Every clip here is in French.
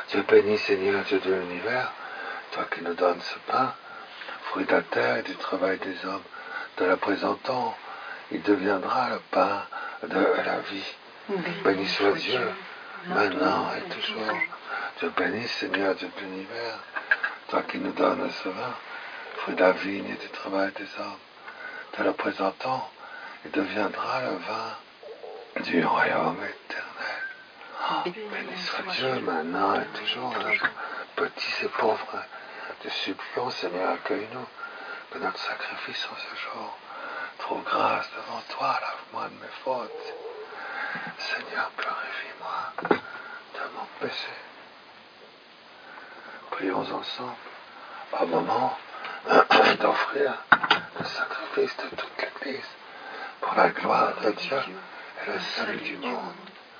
Dieu béni, Seigneur, Dieu de l'univers, toi qui nous donnes ce pain, fruit de la terre et du travail des hommes, te le présentant, il deviendra le pain de la vie. Béni soit Dieu, maintenant et toujours. Dieu béni, Seigneur, Dieu de l'univers, toi qui nous donnes ce vin, fruit de la vigne et du travail des hommes, te le présentant, il deviendra le vin du royaume éternel. Béni soit Dieu, maintenant et toujours, petits et pauvres, te supplions, Seigneur, accueille-nous, que notre sacrifice en ce jour trouve grâce devant toi, lave-moi de mes fautes. Seigneur, purifie-moi de mon péché. Prions ensemble, au moment d'offrir le sacrifice de toute l'Église pour la gloire de Dieu et le salut du monde.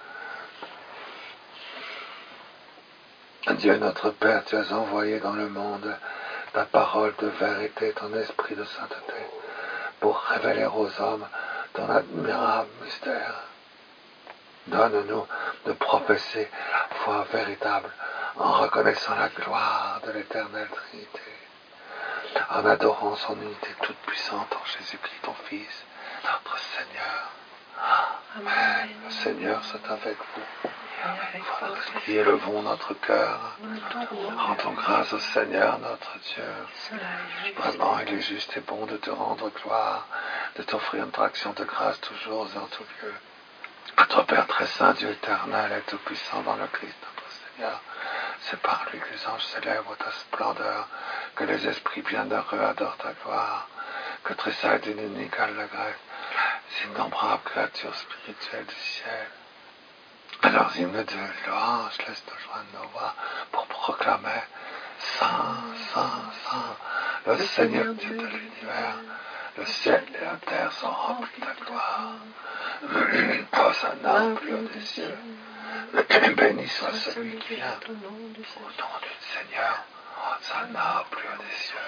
Dieu notre Père, tu as envoyé dans le monde ta parole de vérité, ton esprit de sainteté, pour révéler aux hommes ton admirable mystère. Donne-nous de professer la foi véritable en reconnaissant la gloire de l'éternelle Trinité, en adorant son unité toute puissante en Jésus-Christ, ton Fils, notre Seigneur. Amen. Le Seigneur soit avec vous. Et élevons notre cœur. Rendons grâce au Seigneur notre Dieu. Vraiment, il est juste et bon de te rendre gloire, de t'offrir une traction de grâce toujours et en tout lieu. Notre Père très saint, Dieu éternel et tout-puissant dans le Christ notre Seigneur, c'est par lui que les anges célèbrent ta splendeur, que les esprits bienheureux adorent ta gloire, que tressaillent d'une inégale la grève, les innombrables créatures spirituelles du ciel. Alors, hymne de louange, laisse-nous joindre nos voix pour proclamer Saint, Saint, Saint, le Seigneur Dieu de l'univers. Le ciel et la terre sont remplis de ta gloire. Hosanna au plus haut des cieux. Béni soit celui qui vient au nom du Seigneur. Hosanna au plus haut des cieux.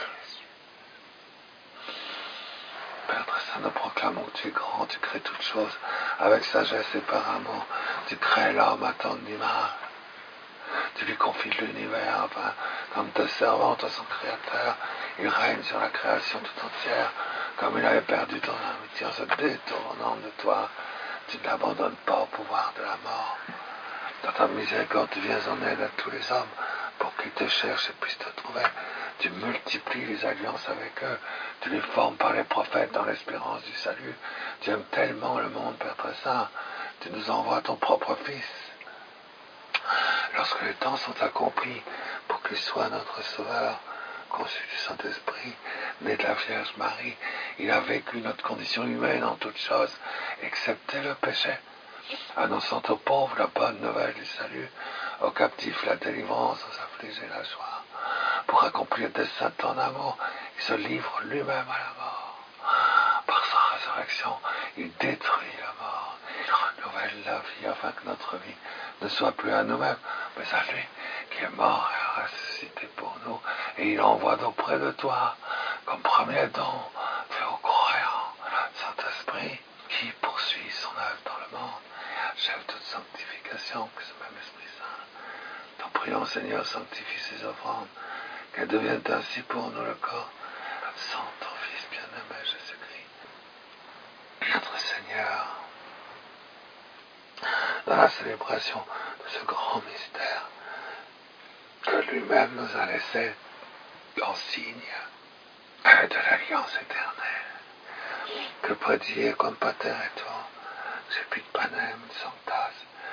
Père très saint, nous proclamons que tu es grand, tu crées toutes choses avec sagesse et par amour. Tu crées l'homme à ton image. Tu lui confies l'univers, enfin, comme ta servante à son créateur. Il règne sur la création tout entière. Comme il avait perdu ton amitié en se détournant de toi, tu ne l'abandonnes pas au pouvoir de la mort. Dans ta miséricorde, tu viens en aide à tous les hommes pour qu'ils te cherchent et puissent te trouver. Tu multiplies les alliances avec eux. Tu les formes par les prophètes dans l'espérance du salut. Tu aimes tellement le monde, Père très saint. Tu nous envoies ton propre Fils. Lorsque les temps sont accomplis pour qu'il soit notre Sauveur, conçu du Saint-Esprit, né de la Vierge Marie, il a vécu notre condition humaine en toutes choses, excepté le péché, annonçant aux pauvres la bonne nouvelle du salut, aux captifs la délivrance, aux affligés la joie. Pour accomplir des saints en amour, il se livre lui-même à la mort. Par sa résurrection, il détruit la mort, il renouvelle la vie afin que notre vie ne soit plus à nous-mêmes, mais à lui qui est mort et a ressuscité pour nous, et il envoie auprès de toi, comme premier don, fait aux croyants, le Saint-Esprit, qui poursuit son œuvre dans le monde, et achève toute sanctification, que ce même Esprit Saint. Nous prions, Seigneur, sanctifie ces offrandes, qu'elles deviennent ainsi pour nous le corps, le sang de ton Fils bien-aimé, Jésus-Christ, notre Seigneur. Dans la célébration de ce grand mystère que lui-même nous a laissé en signe de l'alliance éternelle, que prédire comme pater et toi, Cepit panem sanctas,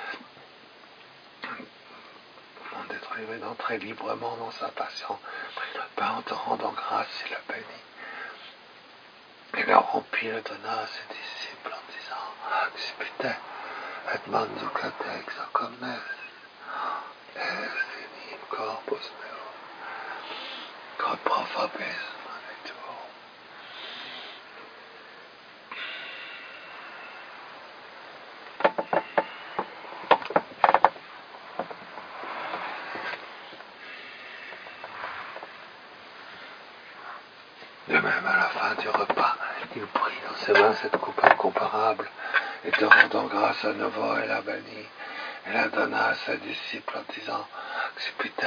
mon d'être livré d'entrer librement dans sa passion, prit le pain en te rendant grâce, il l'a béni. Il a rompu le donna à ses disciples en disant, Disputez, et manducate ex comnes, et finim corpus meo, quod pro fabis manetur. De même, à la fin du repas, il prit dans ses mains cette coupe incomparable, et te rendant grâce à nouveau, elle la bénit, et la donna à ses disciples en disant, Xipite,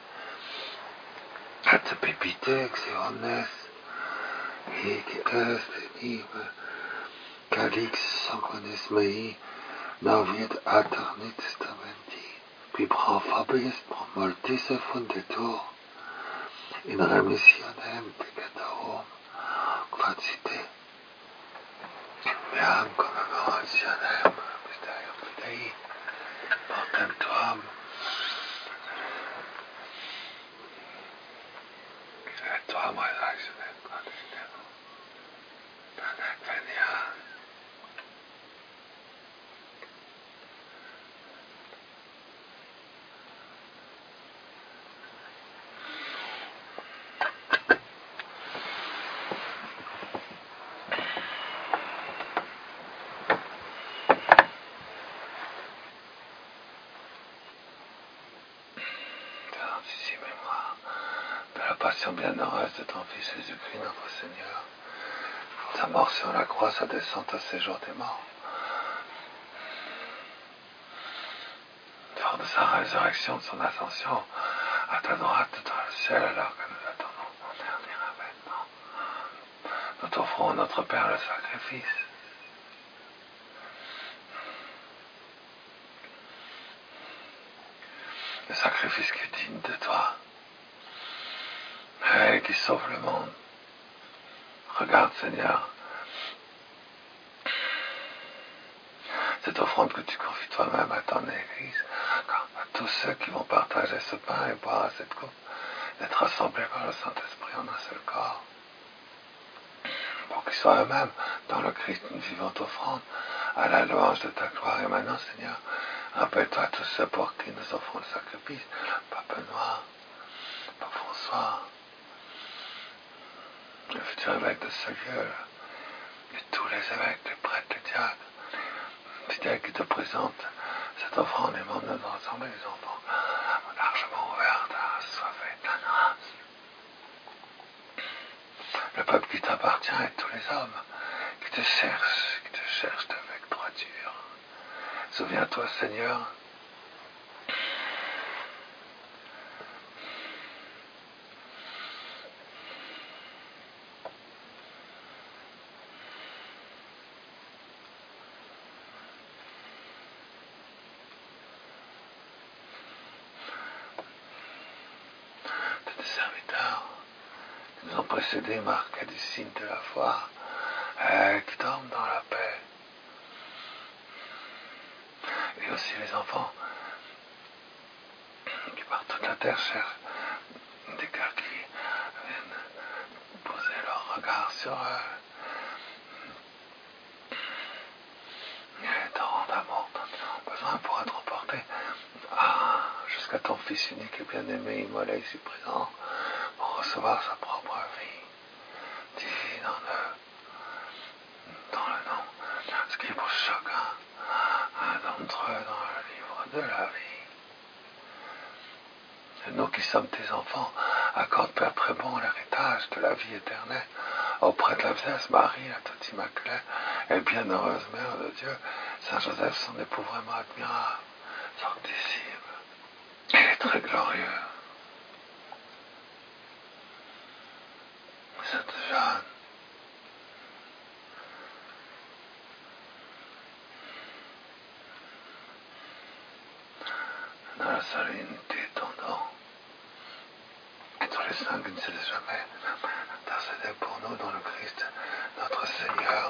et pipite, xiones, et qui calix sanguinis mei, navid aternit testamenti, qui pro fabis pro mortis fundetur, in remissionem peccatorum, quacite, in meam commemorationem mysterium Fidei, portem tuam, et tuam resurrectionem conditem, tanet venia. Ici mémoire de la passion bienheureuse de ton Fils Jésus-Christ notre Seigneur, sa mort sur la croix, sa descente à séjour des morts, fort de sa résurrection, de son ascension à ta droite dans le ciel, alors que nous attendons ton dernier avènement. Nous t'offrons à notre Père le sacrifice. Le sacrifice qui est digne de toi et qui sauve le monde. Regarde, Seigneur, cette offrande que tu confies toi-même à ton Église, à tous ceux qui vont partager ce pain et boire à cette coupe, d'être rassemblés par le Saint-Esprit en un seul corps, pour qu'ils soient eux-mêmes dans le Christ une vivante offrande à la louange de ta gloire. Et maintenant, Seigneur, rappelle-toi tous ceux pour qui nous offrons le sacrifice, Pape Noir, Pape François, le futur évêque de ce lieu, et tous les évêques, les prêtres, les diacres, fidèles qui te présentent cette offrande, les membres de notre assemblée, les enfants, largement ouverte à assoiffés de ta grâce. Le peuple qui t'appartient et tous les hommes qui te cherchent avec droiture. Souviens-toi, Seigneur, de tes serviteurs qui nous ont précédés, marqués du signe de la foi, qui dorment dans la paix. Et aussi les enfants qui par toute la terre cherchent des cœurs qui viennent poser leur regard sur eux et te rendent amour dont ils ont besoin pour être emportés jusqu'à ton Fils unique et bien-aimé immolé ici présent pour recevoir sa propre vie divine en eux, dans le nom inscrit pour chacun d'entre eux dans le livre de la vie. Et nous qui sommes tes enfants, accorde, Père très bon, l'héritage de la vie éternelle auprès de la Vierge Marie, la toute immaculée et bienheureuse Mère de Dieu, Saint Joseph, son époux vraiment admirable, sanctissime, et très glorieux. Sainte Jeanne, dans la solennité de ton don, et tous les saints qui ne se laissent jamais intercéder pour nous dans le Christ, notre Seigneur.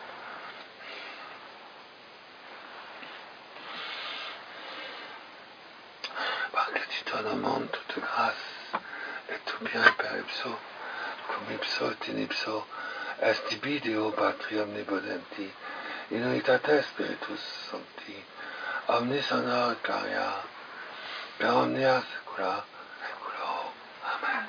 Par que tu donnes au monde toute grâce et tout bien per ipso, cum ipso et in ipso, est ibideo patri omnipotenti, in unitate spiritus sancti, omnis honor et gloria, per omnia saecula saeculorum. Amen.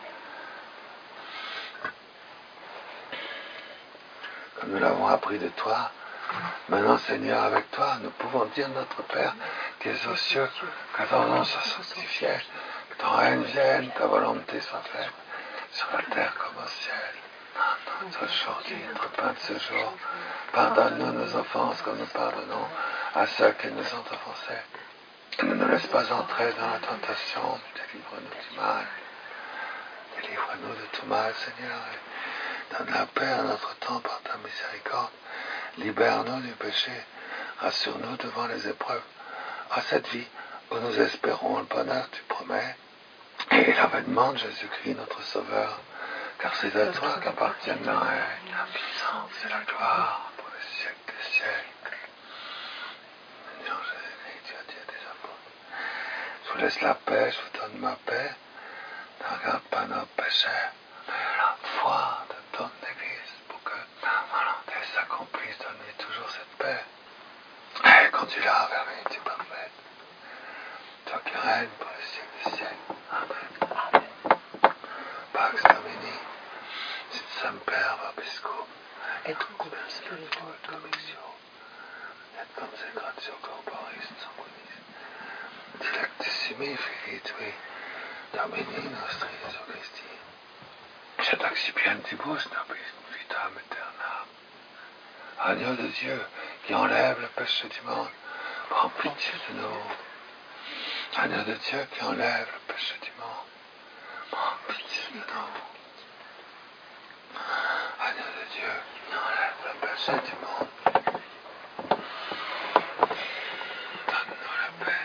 Comme nous l'avons appris de toi, maintenant, Seigneur, avec toi, nous pouvons dire notre Père, qui es aux cieux, que ton nom soit sanctifié, que ton règne vienne, ta volonté soit faite, sur la terre comme au ciel. Donne-nous aujourd'hui notre pain de ce jour. Pardonne-nous nos offenses comme nous pardonnons à ceux qui nous ont offensés. Ne nous laisse pas entrer dans la tentation, mais délivre-nous du mal. Délivre-nous de tout mal, Seigneur, et donne la paix à notre temps par ta miséricorde. Libère-nous du péché, rassure-nous devant les épreuves. À cette vie où nous espérons le bonheur, tu promets, et l'avènement de Jésus-Christ, notre Sauveur, car c'est à toi qu'appartiennent le règne, la puissance et la gloire pour les siècles des siècles. Seigneur Jésus-Christ, tu as dit à tes apôtres, je vous laisse la paix, je vous donne ma paix. Ne regarde pas nos péchés, mais la foi de ton Église pour que ta volonté s'accomplisse. Donne-lui toujours cette paix. Et conduis-la vers l'unité parfaite. Toi qui règnes pour les siècles des siècles. Amen. Pax Domini, sit semper vobiscum, et cum spiritu domixio, et consecratio corporis sanguinis, dilectissimi filii tui, Domini nostri Jesu Christi, cet accipientibus nobis vitam aeternam. Agneau de Dieu qui enlève le péché du monde, prends pitié de nous. Agneau de Dieu qui enlève le péché du monde, prends pitié de nous. Agneau de Dieu qui enlève le péché du monde, donne-nous la paix.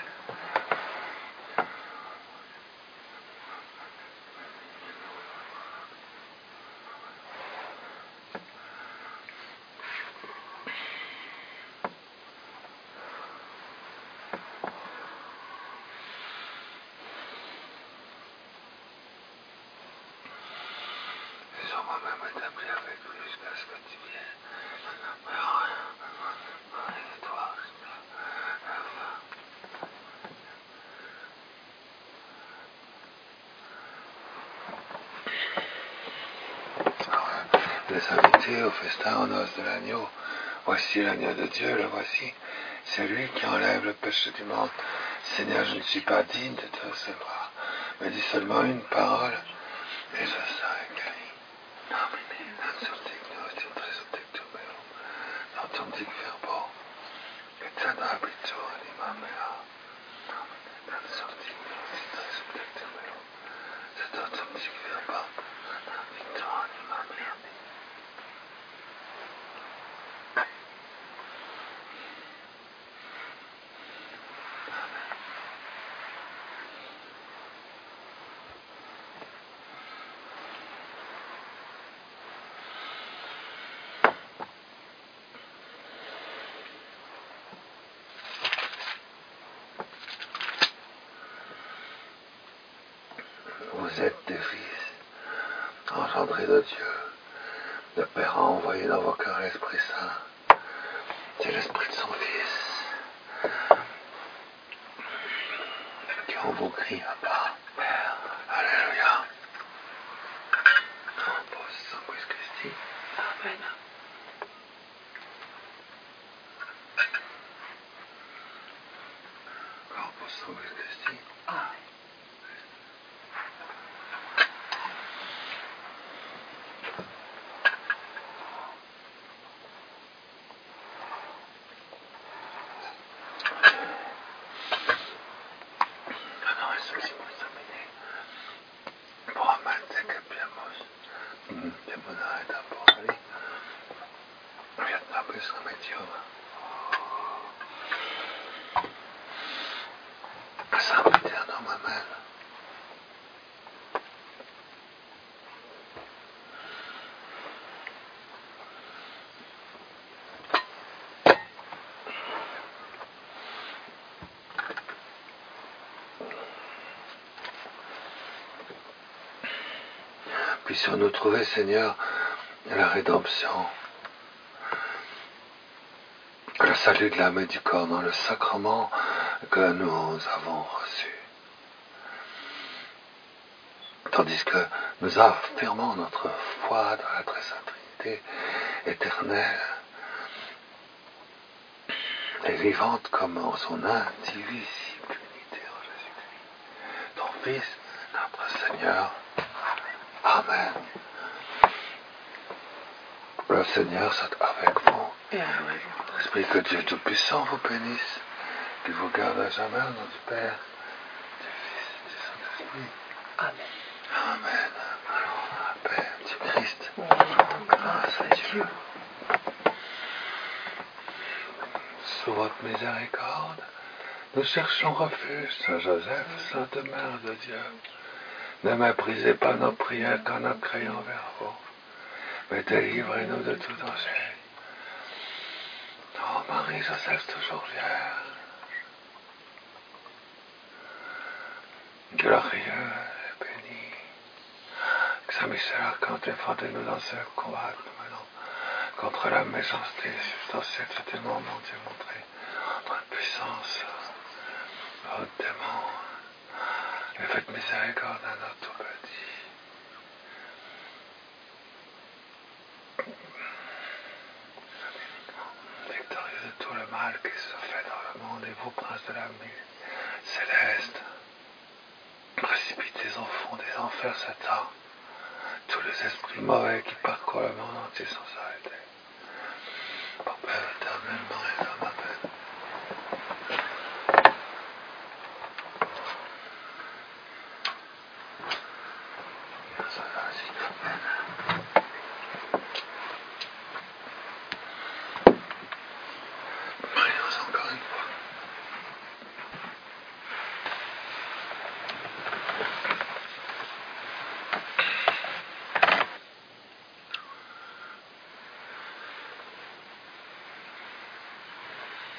Sur moi-même établi avec lui jusqu'à ce que tu viennes. Mais rien de toi jusqu'à la fin. Les invités au festin en os de l'agneau. Voici l'agneau de Dieu, le voici. C'est lui qui enlève le péché du monde. Seigneur, je ne suis pas digne de te recevoir, mais dis seulement une parole, et je serai guéri. Domine, non subtectum meum, non tum verbo, et tad habitur anima mea. Domine, non subtectum meum, et tad tum verbo, habitur anima mea. Vous êtes des fils, engendrés de Dieu. Le Père a envoyé dans vos cœurs l'Esprit Saint. C'est l'Esprit de son Fils qui en vous crie à part. Père, Alléluia. Corpus Sanguis Christi. Amen. Corpus Sanguis Christi. Amen. Puissions-nous trouver, Seigneur, la rédemption, le salut de l'âme et du corps dans le sacrement que nous avons reçu. Tandis que nous affirmons notre foi dans la très sainte Trinité éternelle et vivante comme en son indivisible unité en Jésus-Christ, ton Fils, notre Seigneur. Amen. Le Seigneur soit avec vous. L'Esprit que Dieu Tout-Puissant vous bénisse, qui vous garde à jamais au nom du Père, du Fils et du Saint-Esprit. Amen. Amen. Allons dans la paix du Christ. Grâce à Dieu. Sous votre miséricorde, nous cherchons refuge, Saint Joseph, Sainte Mère de Dieu. Ne méprisez pas nos prières quand nous crions vers vous, mais délivrez-nous de tout danger. Oh Marie, Joseph, toujours vierge, glorieux et béni. Que Saint Michel Archange défendez-nous dans ce combat que nous menons contre la méchanceté substantielle de ce démon, mon Dieu, montré notre puissance, votre démon, et faites miséricorde à notre petit. Victorieux de tout le mal qui se fait dans le monde, et vous, princes de la céleste, précipitez au fond des enfers Satan, tous les esprits mauvais qui parcourent le monde entier sans s'arrêter, pour perdre éternellement